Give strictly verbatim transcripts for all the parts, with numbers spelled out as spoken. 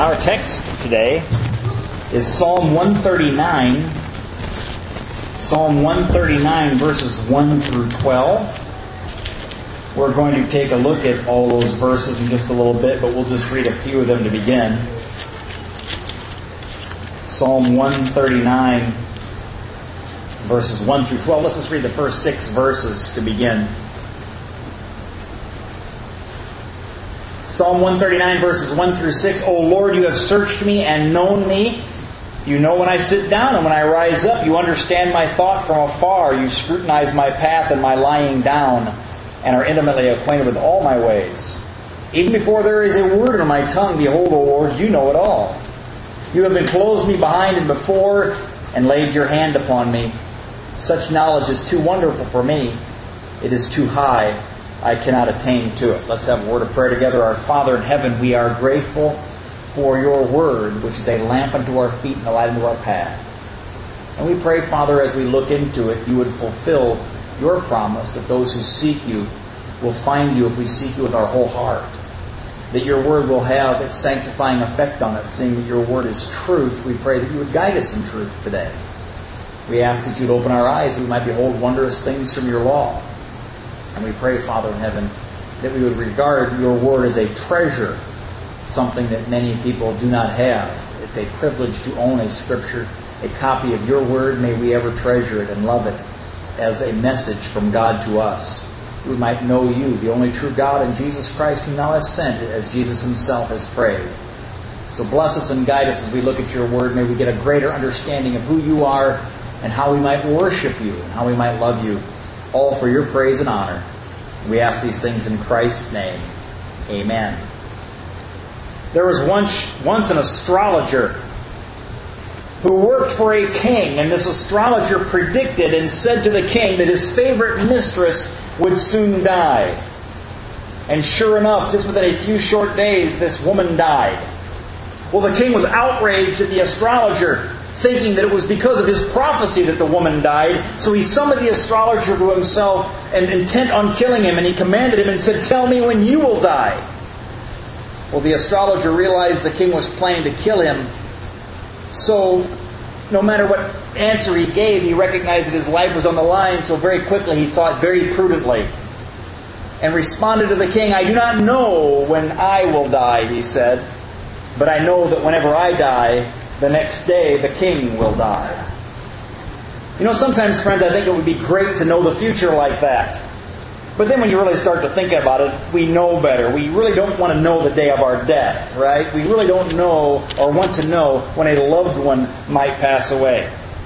Our text today is Psalm one thirty-nine. Psalm one thirty-nine, verses one through twelve. We're going to take a look at all those verses in just a little bit, but we'll just read a few of them to begin. Psalm one thirty-nine, verses one through twelve. Let's just read the first six verses to begin. Psalm one thirty-nine, verses one through six. O Lord, you have searched me and known me. You know when I sit down and when I rise up. You understand my thought from afar. You scrutinize my path and my lying down, and are intimately acquainted with all my ways. Even before there is a word in my tongue, behold, O Lord, you know it all. You have enclosed me behind and before, and laid your hand upon me. Such knowledge is too wonderful for me. It is too high. I cannot attain to it. Let's have a word of prayer together. Our Father in heaven, we are grateful for your word, which is a lamp unto our feet and a light unto our path. And we pray, Father, as we look into it, you would fulfill your promise that those who seek you will find you if we seek you with our whole heart. That your word will have its sanctifying effect on us, seeing that your word is truth. We pray that you would guide us in truth today. We ask that you'd open our eyes, that we might behold wondrous things from your law. And we pray, Father in heaven, that we would regard your word as a treasure, something that many people do not have. It's a privilege to own a scripture, a copy of your word. May we ever treasure it and love it as a message from God to us. We might know you, the only true God, and Jesus Christ, whom thou hast sent, as Jesus himself has prayed. So bless us and guide us as we look at your word. May we get a greater understanding of who you are and how we might worship you and how we might love you, all for your praise and honor. We ask these things in Christ's name. Amen. There was once, once an astrologer who worked for a king, and this astrologer predicted and said to the king that his favorite mistress would soon die. And sure enough, just within a few short days, this woman died. Well, the king was outraged at the astrologer, thinking that it was because of his prophecy that the woman died. So he summoned the astrologer to himself and intent on killing him, and he commanded him and said, "Tell me when you will die." Well, the astrologer realized the king was planning to kill him. So no matter what answer he gave, he recognized that his life was on the line. So very quickly he thought very prudently and responded to the king, "I do not know when I will die," he said, "but I know that whenever I die, the next day the king will die." You know, sometimes, friends, I think it would be great to know the future like that. But then when you really start to think about it, we know better. We really don't want to know the day of our death, right? We really don't know or want to know when a loved one might pass away.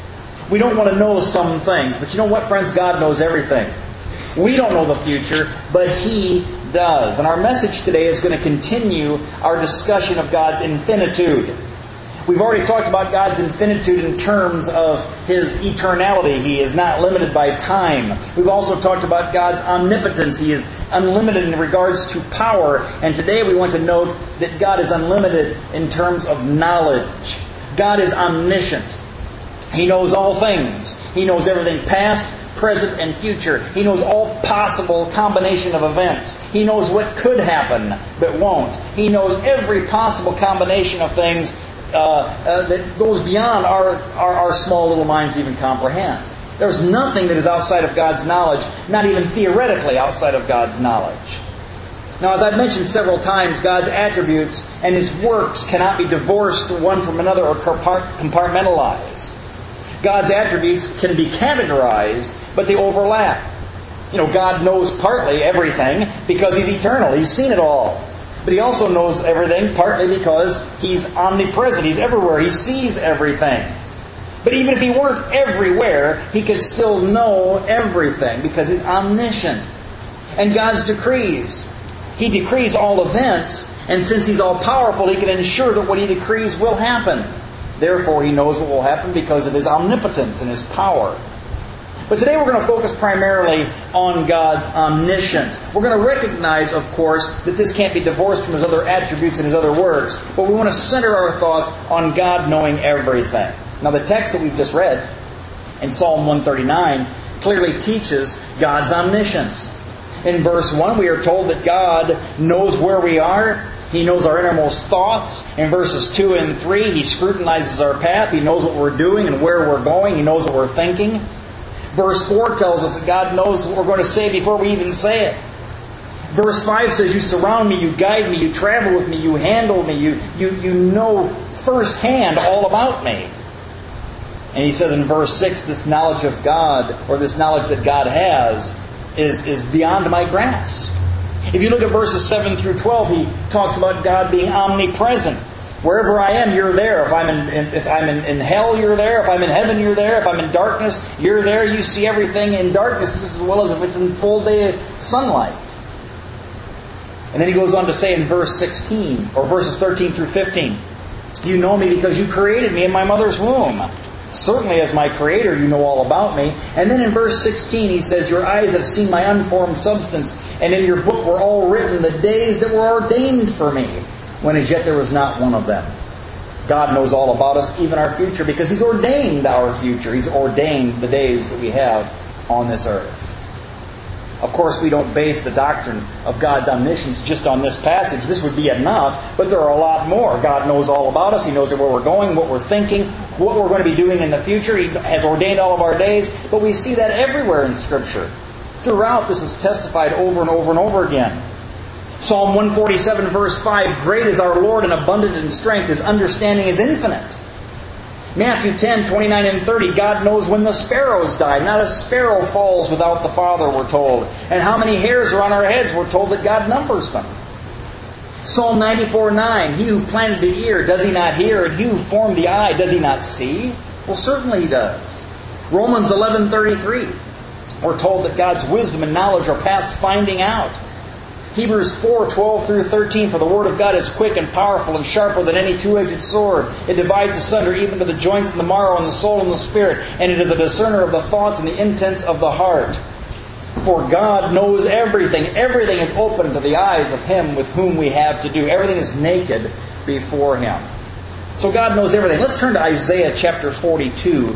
We don't want to know some things. But you know what, friends? God knows everything. We don't know the future, but He does. And our message today is going to continue our discussion of God's infinitude. We've already talked about God's infinitude in terms of His eternality. He is not limited by time. We've also talked about God's omnipotence. He is unlimited in regards to power. And today we want to note that God is unlimited in terms of knowledge. God is omniscient. He knows all things. He knows everything past, present, and future. He knows all possible combination of events. He knows what could happen but won't. He knows every possible combination of things Uh, uh, that goes beyond our, our, our small little minds to even comprehend. There's nothing that is outside of God's knowledge, not even theoretically outside of God's knowledge. Now, as I've mentioned several times, God's attributes and His works cannot be divorced one from another or compartmentalized. God's attributes can be categorized, but they overlap. You know, God knows partly everything because He's eternal. He's seen it all. But He also knows everything partly because He's omnipresent. He's everywhere. He sees everything. But even if He weren't everywhere, He could still know everything because He's omniscient. And God's decrees. He decrees all events, and since He's all-powerful, He can ensure that what He decrees will happen. Therefore, He knows what will happen because of His omnipotence and His power. But today we're going to focus primarily on God's omniscience. We're going to recognize, of course, that this can't be divorced from His other attributes and His other works. But we want to center our thoughts on God knowing everything. Now, the text that we've just read in Psalm one thirty-nine clearly teaches God's omniscience. In verse one, we are told that God knows where we are. He knows our innermost thoughts. In verses two and three, He scrutinizes our path. He knows what we're doing and where we're going. He knows what we're thinking. Verse four tells us that God knows what we're going to say before we even say it. Verse five says, you surround me, you guide me, you travel with me, you handle me, you, you, you know firsthand all about me. And He says in verse six, this knowledge of God, or this knowledge that God has, is, is beyond my grasp. If you look at verses seven through twelve, He talks about God being omnipresent. Wherever I am, You're there. If I'm in, in if I'm in, in hell, You're there. If I'm in heaven, You're there. If I'm in darkness, You're there. You see everything in darkness as well as if it's in full day sunlight. And then He goes on to say in verse sixteen, or verses thirteen through fifteen, You know me because You created me in my mother's womb. Certainly as my Creator, You know all about me. And then in verse sixteen, He says, Your eyes have seen my unformed substance, and in Your book were all written the days that were ordained for me, when as yet there was not one of them. God knows all about us, even our future, because He's ordained our future. He's ordained the days that we have on this earth. Of course, we don't base the doctrine of God's omniscience just on this passage. This would be enough, but there are a lot more. God knows all about us. He knows where we're going, what we're thinking, what we're going to be doing in the future. He has ordained all of our days. But we see that everywhere in Scripture. Throughout, this is testified over and over and over again. Psalm one forty-seven, verse five, Great is our Lord and abundant in strength. His understanding is infinite. Matthew ten, twenty-nine and thirty, God knows when the sparrows die. Not a sparrow falls without the Father, we're told. And how many hairs are on our heads, we're told that God numbers them. Psalm ninety-four, nine, He who planted the ear, does He not hear? And He who formed the eye, does He not see? Well, certainly He does. Romans eleven, thirty-three, we're told that God's wisdom and knowledge are past finding out. Hebrews four, twelve through thirteen, For the Word of God is quick and powerful and sharper than any two-edged sword. It divides asunder even to the joints and the marrow and the soul and the spirit, and it is a discerner of the thoughts and the intents of the heart. For God knows everything. Everything is open to the eyes of Him with whom we have to do. Everything is naked before Him. So God knows everything. Let's turn to Isaiah chapter forty-two,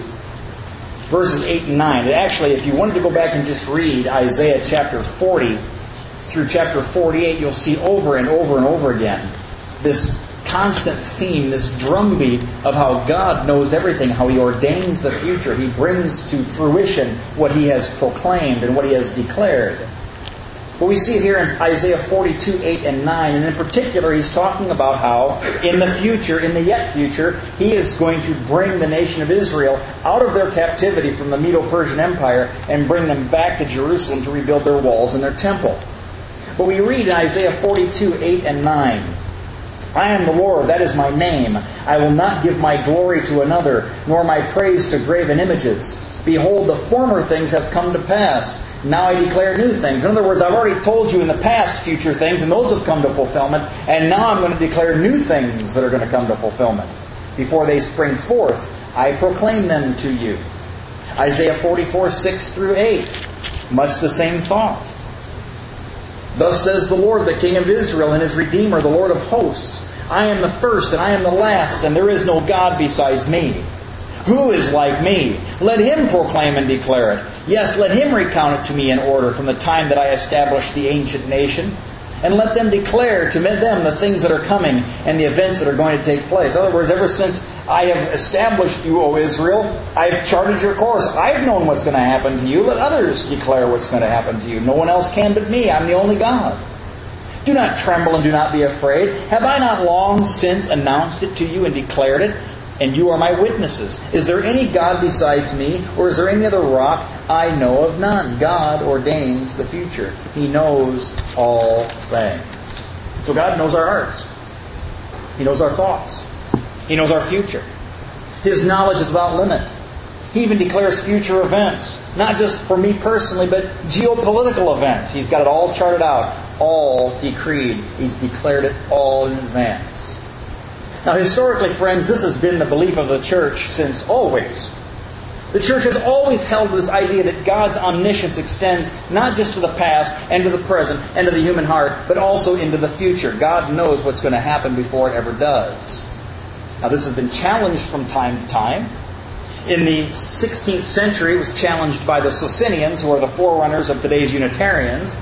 verses eight and nine. Actually, if you wanted to go back and just read Isaiah chapter forty through chapter forty-eight, you'll see over and over and over again this constant theme, this drumbeat of how God knows everything, how He ordains the future. He brings to fruition what He has proclaimed and what He has declared. But we see it here in Isaiah forty-two, eight and nine. And in particular, He's talking about how in the future, in the yet future, He is going to bring the nation of Israel out of their captivity from the Medo-Persian Empire and bring them back to Jerusalem to rebuild their walls and their temple. But we read in Isaiah forty-two, eight and nine, I am the Lord, that is my name. I will not give my glory to another, nor my praise to graven images. Behold, the former things have come to pass. Now I declare new things. In other words, I've already told you in the past future things, and those have come to fulfillment. And now I'm going to declare new things that are going to come to fulfillment. Before they spring forth, I proclaim them to you. Isaiah forty-four, six through eight. Much the same thought. Thus says the Lord, the King of Israel, and His Redeemer, the Lord of hosts, I am the first, and I am the last, and there is no God besides me. Who is like me? Let him proclaim and declare it. Yes, let him recount it to me in order from the time that I established the ancient nation. And let them declare to them the things that are coming and the events that are going to take place. In other words, ever since I have established you, O Israel, I've charted your course. I've known what's going to happen to you. Let others declare what's going to happen to you. No one else can but me. I'm the only God. Do not tremble and do not be afraid. Have I not long since announced it to you and declared it? And you are my witnesses. Is there any God besides me? Or is there any other rock? I know of none. God ordains the future. He knows all things. So God knows our hearts. He knows our thoughts. He knows our future. His knowledge is without limit. He even declares future events. Not just for me personally, but geopolitical events. He's got it all charted out. All decreed. He's declared it all in advance. Now, historically, friends, this has been the belief of the church since always. The church has always held this idea that God's omniscience extends not just to the past and to the present and to the human heart, but also into the future. God knows what's going to happen before it ever does. Now, this has been challenged from time to time. In the sixteenth century, it was challenged by the Socinians, who are the forerunners of today's Unitarians.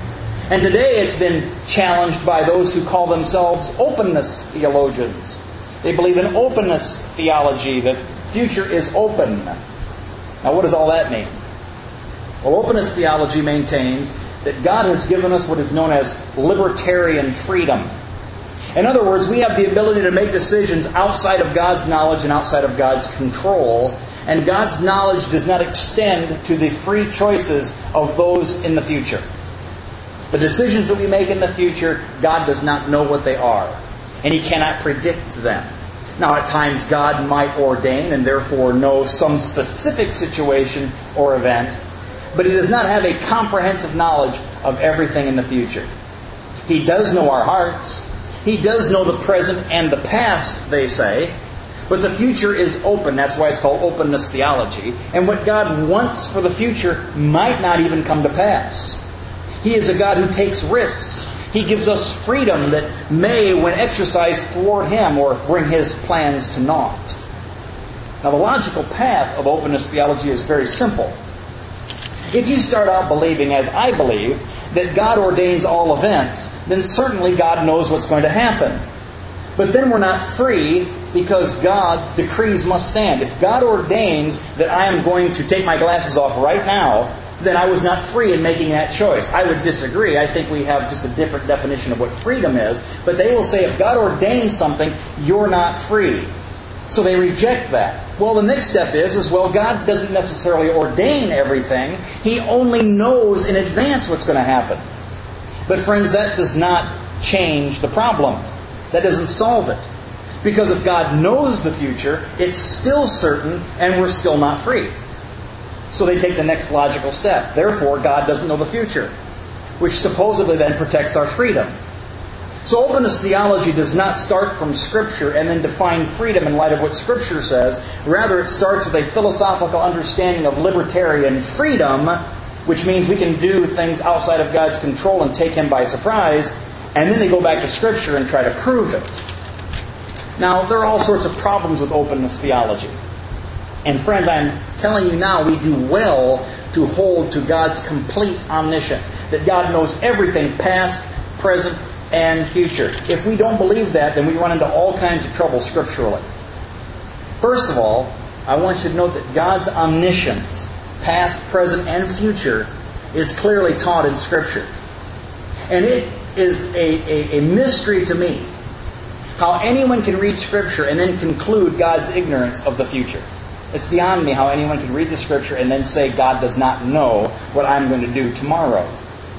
And today it's been challenged by those who call themselves openness theologians. They believe in openness theology. The future is open. Now what does all that mean? Well, openness theology maintains that God has given us what is known as libertarian freedom. In other words, we have the ability to make decisions outside of God's knowledge and outside of God's control. And God's knowledge does not extend to the free choices of those in the future. The decisions that we make in the future, God does not know what they are. And He cannot predict them. Now, at times God might ordain and therefore know some specific situation or event. But He does not have a comprehensive knowledge of everything in the future. He does know our hearts. He does know the present and the past, they say. But the future is open. That's why it's called openness theology. And what God wants for the future might not even come to pass. He is a God who takes risks. He gives us freedom that may, when exercised, thwart Him or bring His plans to naught. Now, the logical path of openness theology is very simple. If you start out believing, as I believe, that God ordains all events, then certainly God knows what's going to happen. But then we're not free because God's decrees must stand. If God ordains that I am going to take my glasses off right now, then I was not free in making that choice. I would disagree. I think we have just a different definition of what freedom is. But they will say if God ordains something, you're not free. So they reject that. Well, the next step is, is, well, God doesn't necessarily ordain everything. He only knows in advance what's going to happen. But friends, that does not change the problem. That doesn't solve it. Because if God knows the future, it's still certain and we're still not free. So they take the next logical step. Therefore, God doesn't know the future, which supposedly then protects our freedom. So openness theology does not start from Scripture and then define freedom in light of what Scripture says. Rather, it starts with a philosophical understanding of libertarian freedom, which means we can do things outside of God's control and take Him by surprise. And then they go back to Scripture and try to prove it. Now, there are all sorts of problems with openness theology. And friends, I'm telling you now, we do well to hold to God's complete omniscience. That God knows everything, past, present, and future. If we don't believe that, then we run into all kinds of trouble scripturally. First of all, I want you to note that God's omniscience, past, present, and future, is clearly taught in Scripture. And it is a, a, a mystery to me how anyone can read Scripture and then conclude God's ignorance of the future. It's beyond me how anyone can read the Scripture and then say God does not know what I'm going to do tomorrow.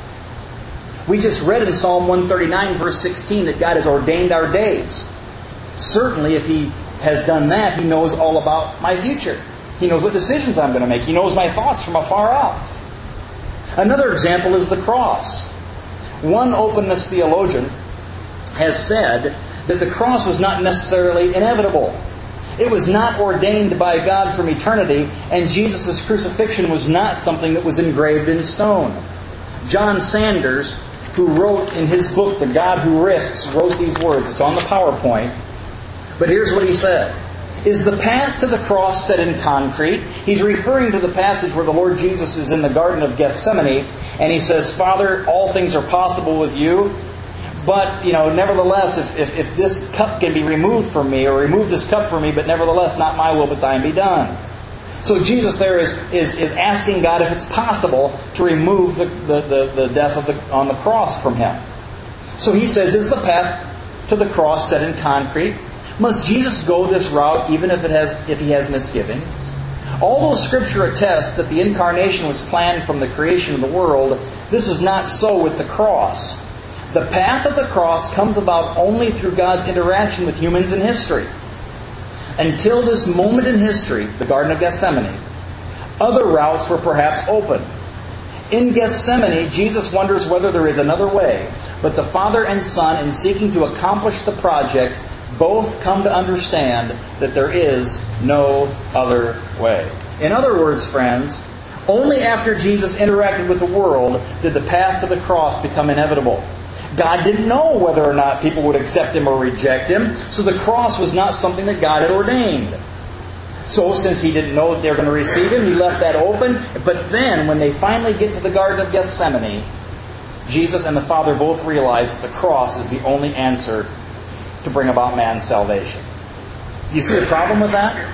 We just read in Psalm one thirty-nine, verse sixteen, that God has ordained our days. Certainly, if He has done that, He knows all about my future. He knows what decisions I'm going to make. He knows my thoughts from afar off. Another example is the cross. One openness theologian has said that the cross was not necessarily inevitable. It was not ordained by God from eternity, and Jesus' crucifixion was not something that was engraved in stone. John Sanders, who wrote in his book, The God Who Risks, wrote these words. It's on the PowerPoint. But here's what he said. Is the path to the cross set in concrete? He's referring to the passage where the Lord Jesus is in the Garden of Gethsemane, and He says, Father, all things are possible with You. But, you know, nevertheless, if, if, if this cup can be removed from me, or remove this cup from me, but nevertheless, not my will, but Thine be done. So Jesus there is, is, is asking God if it's possible to remove the, the, the, the death of the, on the cross from Him. So He says, is the path to the cross set in concrete? Must Jesus go this route even if it has if He has misgivings? Although Scripture attests that the incarnation was planned from the creation of the world, this is not so with the cross. The path of the cross comes about only through God's interaction with humans in history. Until this moment in history, the Garden of Gethsemane, other routes were perhaps open. In Gethsemane, Jesus wonders whether there is another way, but the Father and Son, in seeking to accomplish the project, both come to understand that there is no other way. In other words, friends, only after Jesus interacted with the world did the path to the cross become inevitable. God didn't know whether or not people would accept Him or reject Him, so the cross was not something that God had ordained. So since He didn't know that they were going to receive Him, He left that open. But then, when they finally get to the Garden of Gethsemane, Jesus and the Father both realize that the cross is the only answer to bring about man's salvation. Do you see the problem with that?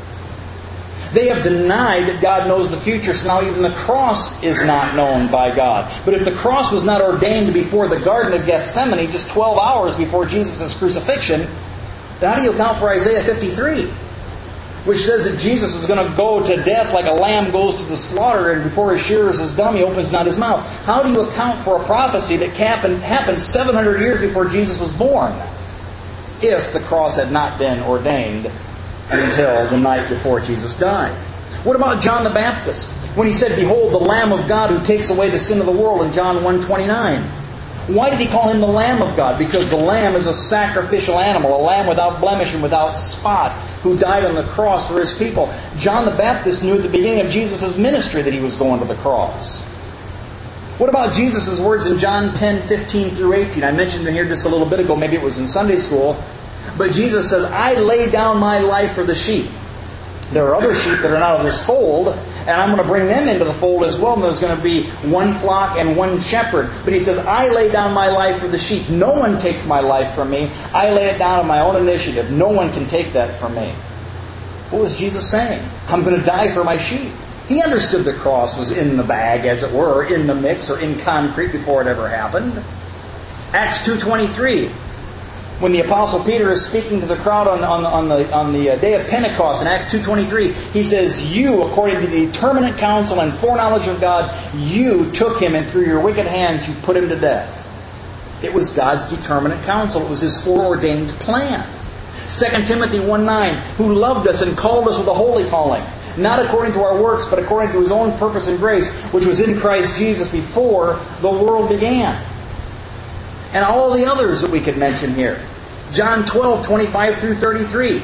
They have denied that God knows the future, so now even the cross is not known by God. But if the cross was not ordained before the Garden of Gethsemane, just twelve hours before Jesus' crucifixion, then how do you account for Isaiah fifty-three? Which says that Jesus is going to go to death like a lamb goes to the slaughter, and before his shearers is dumb, he opens not his mouth. How do you account for a prophecy that happened seven hundred years before Jesus was born, if the cross had not been ordained until the night before Jesus died? What about John the Baptist, when he said, "Behold, the Lamb of God who takes away the sin of the world," in John one twenty-nine? Why did he call him the Lamb of God? Because the lamb is a sacrificial animal, a lamb without blemish and without spot, who died on the cross for his people. John the Baptist knew at the beginning of Jesus' ministry that he was going to the cross. What about Jesus' words in John ten fifteen through eighteen? I mentioned it here just a little bit ago, maybe it was in Sunday school. But Jesus says, "I lay down my life for the sheep. There are other sheep that are not of this fold, and I'm going to bring them into the fold as well. And there's going to be one flock and one shepherd." But he says, "I lay down my life for the sheep. No one takes my life from me. I lay it down on my own initiative. No one can take that from me." What was Jesus saying? I'm going to die for my sheep. He understood the cross was in the bag, as it were, in the mix, or in concrete before it ever happened. Acts two twenty-three. When the Apostle Peter is speaking to the crowd on the, on the, on the, on the day of Pentecost in Acts two twenty-three, he says, "You, according to the determinate counsel and foreknowledge of God, you took him, and through your wicked hands you put him to death." It was God's determinate counsel. It was His foreordained plan. Second Timothy one nine, "Who loved us and called us with a holy calling, not according to our works, but according to His own purpose and grace, which was in Christ Jesus before the world began." And all the others that we could mention here. John twelve twenty-five through thirty-three.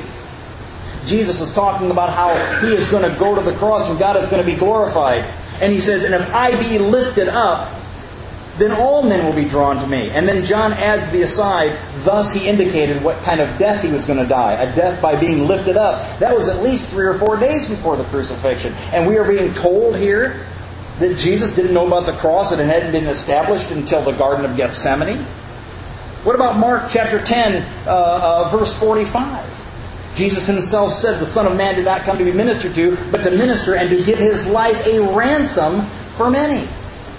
Jesus is talking about how He is going to go to the cross and God is going to be glorified. And He says, "And if I be lifted up, then all men will be drawn to me." And then John adds the aside, thus He indicated what kind of death He was going to die. A death by being lifted up. That was at least three or four days before the crucifixion. And we are being told here that Jesus didn't know about the cross and it hadn't been established until the Garden of Gethsemane. What about Mark chapter ten, uh, uh, verse forty-five? Jesus Himself said, "The Son of Man did not come to be ministered to, but to minister and to give His life a ransom for many."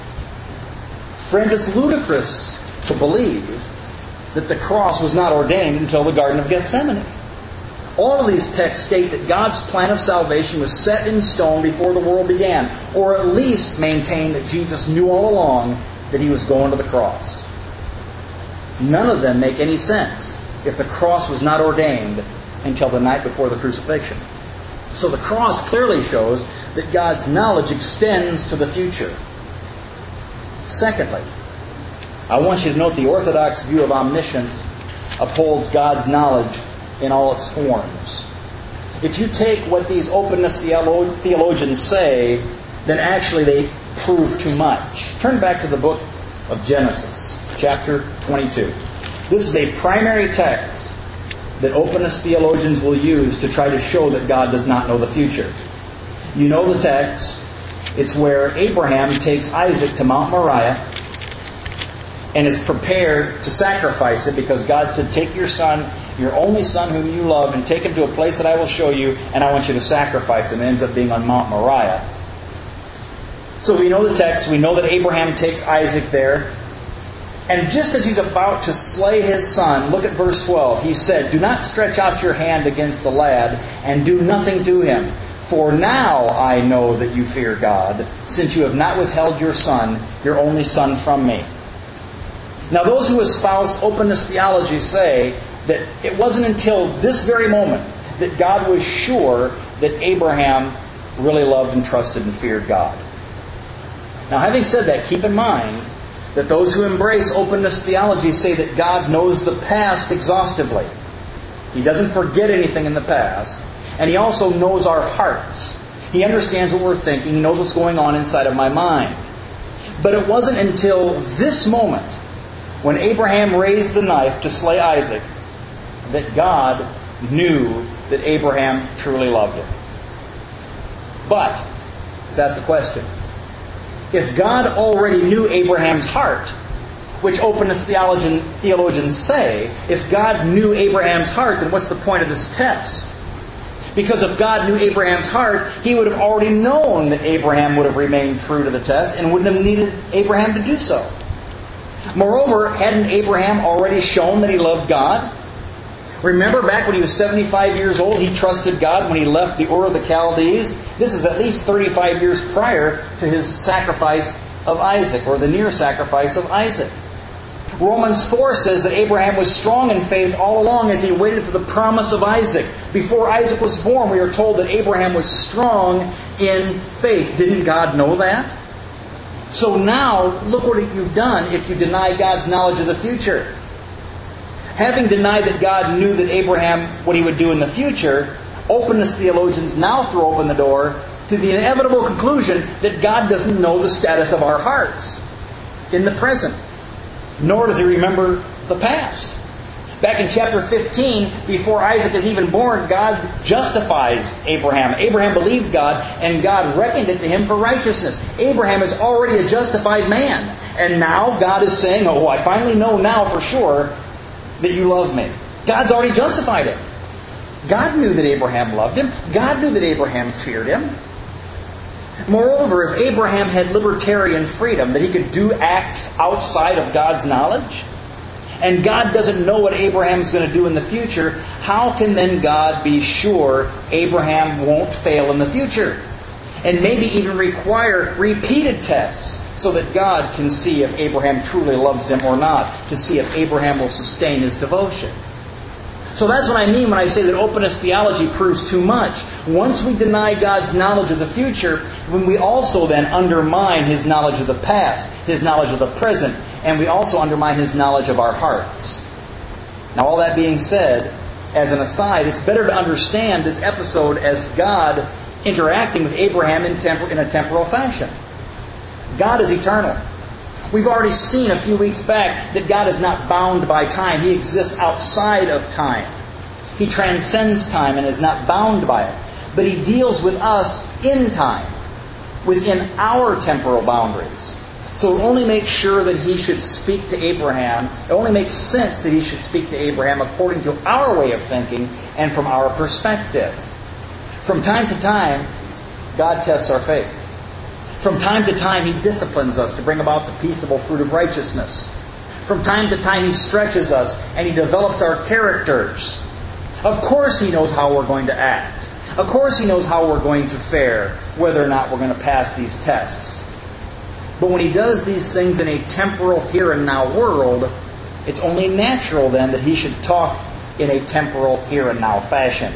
Friends, it's ludicrous to believe that the cross was not ordained until the Garden of Gethsemane. All of these texts state that God's plan of salvation was set in stone before the world began, or at least maintain that Jesus knew all along that He was going to the cross. None of them make any sense if the cross was not ordained until the night before the crucifixion. So the cross clearly shows that God's knowledge extends to the future. Secondly, I want you to note the Orthodox view of omniscience upholds God's knowledge in all its forms. If you take what these openness theolo- theologians say, then actually they prove too much. Turn back to the book of Genesis, chapter twenty-two. This is a primary text that openness theologians will use to try to show that God does not know the future. You know the text. It's where Abraham takes Isaac to Mount Moriah and is prepared to sacrifice it because God said, "Take your son, your only son whom you love, and take him to a place that I will show you, and I want you to sacrifice him." It ends up being on Mount Moriah. So we know the text. We know that Abraham takes Isaac there. And just as he's about to slay his son, look at verse twelve. He said, "Do not stretch out your hand against the lad, and do nothing to him. For now I know that you fear God, since you have not withheld your son, your only son, from me." Now those who espouse openness theology say that it wasn't until this very moment that God was sure that Abraham really loved and trusted and feared God. Now having said that, keep in mind that those who embrace openness theology say that God knows the past exhaustively. He doesn't forget anything in the past. And He also knows our hearts. He understands what we're thinking. He knows what's going on inside of my mind. But it wasn't until this moment, when Abraham raised the knife to slay Isaac, that God knew that Abraham truly loved him. But, let's ask a question. If God already knew Abraham's heart, which openness theologian, theologians say, if God knew Abraham's heart, then what's the point of this test? Because if God knew Abraham's heart, He would have already known that Abraham would have remained true to the test and wouldn't have needed Abraham to do so. Moreover, hadn't Abraham already shown that he loved God? Remember back when he was seventy-five years old, he trusted God when he left the Ur of the Chaldees? This is at least thirty-five years prior to his sacrifice of Isaac, or the near sacrifice of Isaac. Romans four says that Abraham was strong in faith all along as he waited for the promise of Isaac. Before Isaac was born, we are told that Abraham was strong in faith. Didn't God know that? So now, look what you've done if you deny God's knowledge of the future. Having denied that God knew that Abraham, what he would do in the future, openness theologians now throw open the door to the inevitable conclusion that God doesn't know the status of our hearts in the present. Nor does He remember the past. Back in chapter fifteen, before Isaac is even born, God justifies Abraham. Abraham believed God, and God reckoned it to him for righteousness. Abraham is already a justified man. And now God is saying, oh, I finally know now for sure that you love me. God's already justified him. God knew that Abraham loved him. God knew that Abraham feared him. Moreover, if Abraham had libertarian freedom, that he could do acts outside of God's knowledge, and God doesn't know what Abraham's going to do in the future, how can then God be sure Abraham won't fail in the future? And maybe even require repeated tests so that God can see if Abraham truly loves him or not, to see if Abraham will sustain his devotion. So that's what I mean when I say that openness theology proves too much. Once we deny God's knowledge of the future, when we also then undermine His knowledge of the past, His knowledge of the present, and we also undermine His knowledge of our hearts. Now, all that being said, as an aside, it's better to understand this episode as God interacting with Abraham in, tempor- in a temporal fashion. God is eternal. We've already seen a few weeks back that God is not bound by time. He exists outside of time. He transcends time and is not bound by it. But He deals with us in time, within our temporal boundaries. So it only makes sure that He should speak to Abraham. It only makes sense that He should speak to Abraham according to our way of thinking and from our perspective. From time to time, God tests our faith. From time to time, He disciplines us to bring about the peaceable fruit of righteousness. From time to time, He stretches us and He develops our characters. Of course He knows how we're going to act. Of course He knows how we're going to fare, whether or not we're going to pass these tests. But when He does these things in a temporal here and now world, it's only natural then that He should talk in a temporal here and now fashion.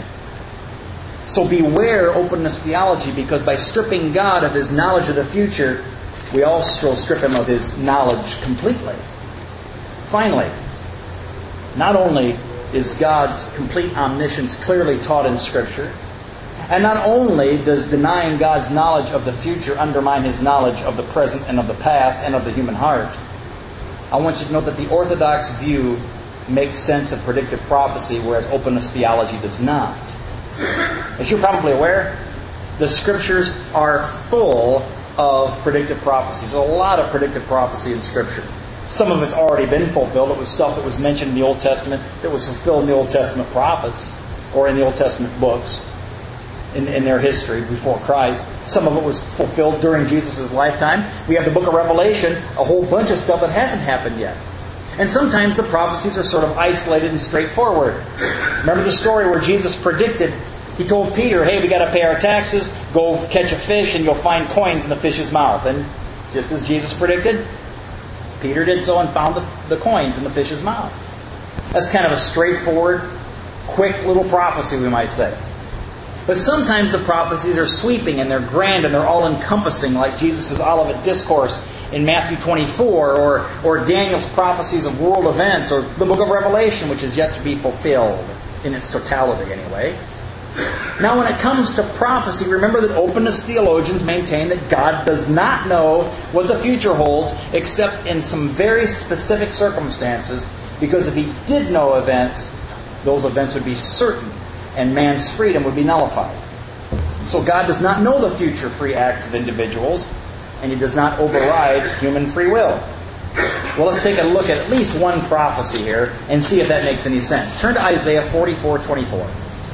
So beware openness theology, because by stripping God of His knowledge of the future, we also strip Him of His knowledge completely. Finally, not only is God's complete omniscience clearly taught in Scripture, and not only does denying God's knowledge of the future undermine His knowledge of the present and of the past and of the human heart, I want you to note that the Orthodox view makes sense of predictive prophecy, whereas openness theology does not. As you're probably aware, the Scriptures are full of predictive prophecies. There's a lot of predictive prophecy in Scripture. Some of it's already been fulfilled. It was stuff that was mentioned in the Old Testament that was fulfilled in the Old Testament prophets or in the Old Testament books in, in their history before Christ. Some of it was fulfilled during Jesus' lifetime. We have the book of Revelation, a whole bunch of stuff that hasn't happened yet. And sometimes the prophecies are sort of isolated and straightforward. Remember the story where Jesus predicted, He told Peter, hey, we got to pay our taxes, go catch a fish and you'll find coins in the fish's mouth. And just as Jesus predicted, Peter did so and found the, the coins in the fish's mouth. That's kind of a straightforward, quick little prophecy, we might say. But sometimes the prophecies are sweeping and they're grand and they're all-encompassing, like Jesus' Olivet Discourse in Matthew twenty-four, or, or Daniel's prophecies of world events, or the book of Revelation, which is yet to be fulfilled in its totality anyway. Now, when it comes to prophecy, remember that openness theologians maintain that God does not know what the future holds except in some very specific circumstances, because if He did know events, those events would be certain and man's freedom would be nullified. So God does not know the future free acts of individuals, and He does not override human free will. Well, let's take a look at at least one prophecy here and see if that makes any sense. Turn to Isaiah forty-four twenty-four.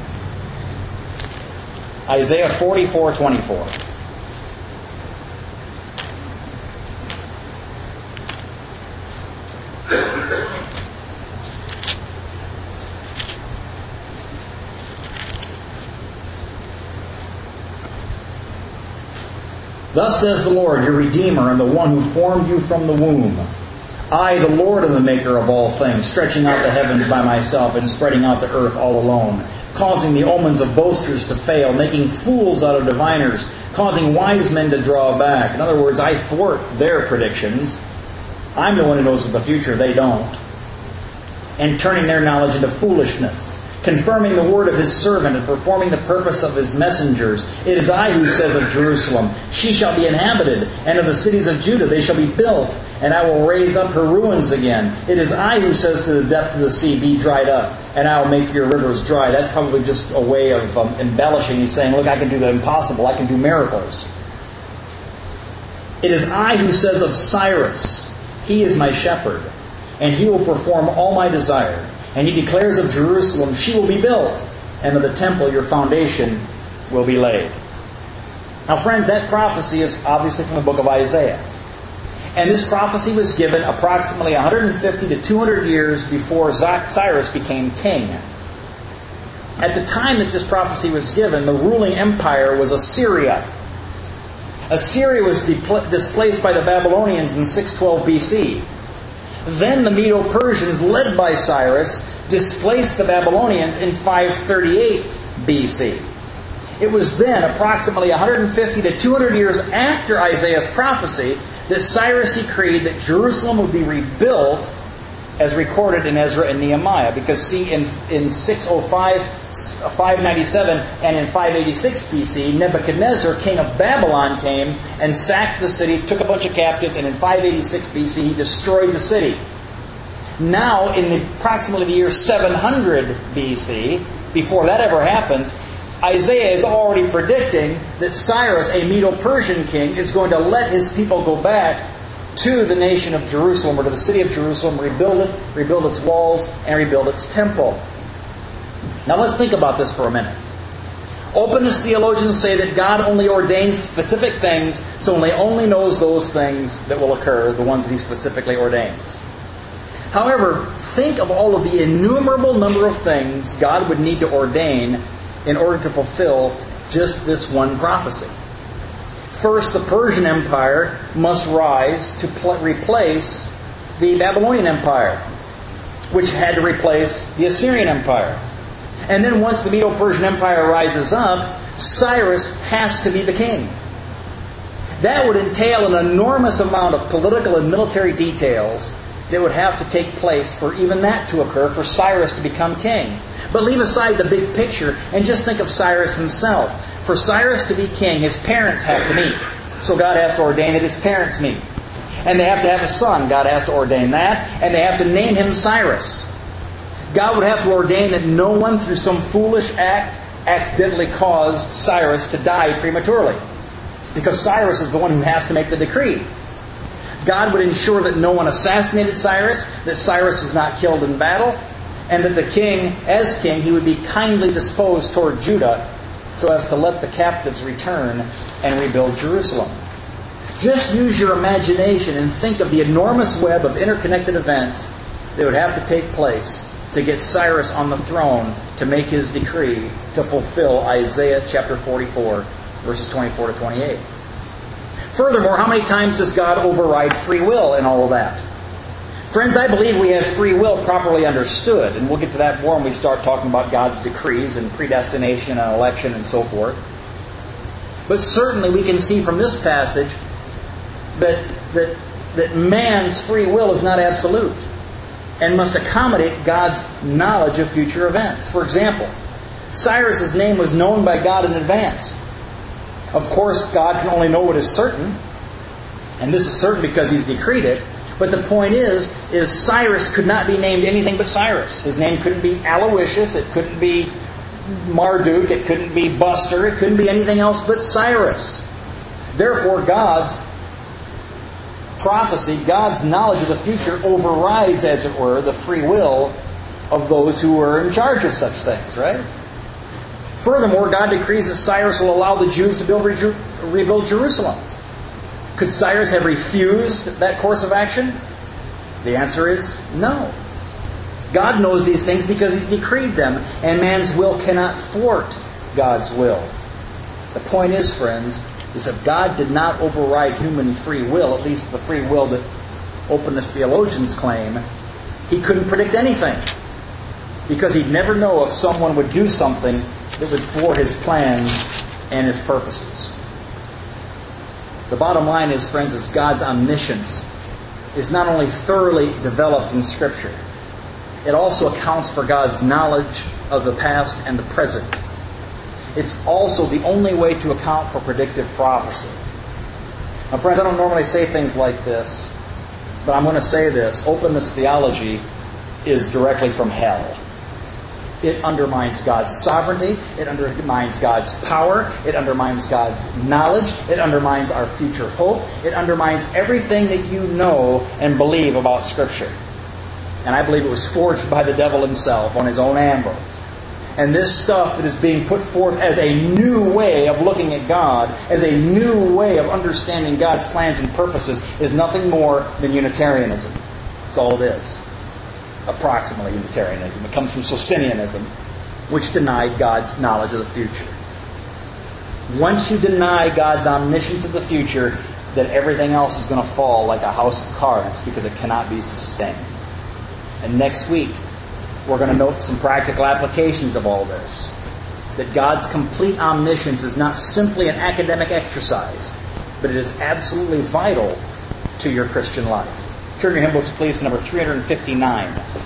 Isaiah forty-four twenty-four. Thus says the Lord, your Redeemer, and the one who formed you from the womb. I, the Lord, am the maker of all things, stretching out the heavens by myself and spreading out the earth all alone, causing the omens of boasters to fail, making fools out of diviners, causing wise men to draw back. In other words, I thwart their predictions. I'm the one who knows what the future, they don't. And turning their knowledge into foolishness, confirming the word of His servant and performing the purpose of His messengers. It is I who says of Jerusalem, she shall be inhabited, and of the cities of Judah they shall be built, and I will raise up her ruins again. It is I who says to the depth of the sea, be dried up, and I will make your rivers dry. That's probably just a way of um, embellishing. He's saying, look, I can do the impossible. I can do miracles. It is I who says of Cyrus, he is my shepherd, and he will perform all my desire. And he declares of Jerusalem, she will be built, and of the temple your foundation will be laid. Now, friends, that prophecy is obviously from the book of Isaiah. And this prophecy was given approximately one hundred fifty to two hundred years before Cyrus became king. At the time that this prophecy was given, the ruling empire was Assyria. Assyria was de- displaced by the Babylonians in six twelve B C. Then the Medo-Persians, led by Cyrus, displaced the Babylonians in five thirty-eight B C. It was then, approximately one hundred fifty to two hundred years after Isaiah's prophecy, that Cyrus decreed that Jerusalem would be rebuilt as recorded in Ezra and Nehemiah. Because see, in, in six oh five, five ninety-seven, and in five eighty-six B C, Nebuchadnezzar, king of Babylon, came and sacked the city, took a bunch of captives, and in five eighty-six B C, he destroyed the city. Now, in the, approximately the year seven hundred B C, before that ever happens, Isaiah is already predicting that Cyrus, a Medo-Persian king, is going to let his people go back to the nation of Jerusalem, or to the city of Jerusalem, rebuild it, rebuild its walls, and rebuild its temple. Now let's think about this for a minute. Openness theologians say that God only ordains specific things, so He only knows those things that will occur, the ones that He specifically ordains. However, think of all of the innumerable number of things God would need to ordain in order to fulfill just this one prophecy. First, the Persian Empire must rise to pl- replace the Babylonian Empire, which had to replace the Assyrian Empire. And then once the Medo-Persian Empire rises up, Cyrus has to be the king. That would entail an enormous amount of political and military details that would have to take place for even that to occur, for Cyrus to become king. But leave aside the big picture and just think of Cyrus himself. For Cyrus to be king, his parents have to meet. So God has to ordain that his parents meet. And they have to have a son. God has to ordain that. And they have to name him Cyrus. God would have to ordain that no one, through some foolish act, accidentally caused Cyrus to die prematurely. Because Cyrus is the one who has to make the decree. God would ensure that no one assassinated Cyrus, that Cyrus was not killed in battle, and that the king, as king, he would be kindly disposed toward Judah so as to let the captives return and rebuild Jerusalem. Just use your imagination and think of the enormous web of interconnected events that would have to take place to get Cyrus on the throne to make his decree to fulfill Isaiah chapter forty-four, verses twenty-four to twenty-eight. Furthermore, how many times does God override free will in all of that? Friends, I believe we have free will properly understood, and we'll get to that more when we start talking about God's decrees and predestination and election and so forth. But certainly we can see from this passage that, that, that man's free will is not absolute and must accommodate God's knowledge of future events. For example, Cyrus' name was known by God in advance. Of course, God can only know what is certain, and this is certain because He's decreed it. But the point is, is Cyrus could not be named anything but Cyrus. His name couldn't be Aloysius, it couldn't be Marduk, it couldn't be Buster, it couldn't be anything else but Cyrus. Therefore, God's prophecy, God's knowledge of the future overrides, as it were, the free will of those who are in charge of such things, right? Furthermore, God decrees that Cyrus will allow the Jews to build, rebuild Jerusalem. Could Cyrus have refused that course of action? The answer is no. God knows these things because He's decreed them, and man's will cannot thwart God's will. The point is, friends, is that God did not override human free will, at least the free will that openness theologians claim. He couldn't predict anything, because He'd never know if someone would do something that would thwart His plans and His purposes. The bottom line is, friends, is God's omniscience is not only thoroughly developed in Scripture, it also accounts for God's knowledge of the past and the present. It's also the only way to account for predictive prophecy. Now, friends, I don't normally say things like this, but I'm going to say this. Openness theology is directly from hell. It undermines God's sovereignty. It undermines God's power. It undermines God's knowledge. It undermines our future hope. It undermines everything that you know and believe about Scripture. And I believe it was forged by the devil himself on his own anvil. And this stuff that is being put forth as a new way of looking at God, as a new way of understanding God's plans and purposes, is nothing more than Unitarianism. That's all it is. Approximately Unitarianism. It comes from Socinianism, which denied God's knowledge of the future. Once you deny God's omniscience of the future, then everything else is going to fall like a house of cards because it cannot be sustained. And next week, we're going to note some practical applications of all this. That God's complete omniscience is not simply an academic exercise, but it is absolutely vital to your Christian life. Turn your hymn books, please, to number three fifty-nine.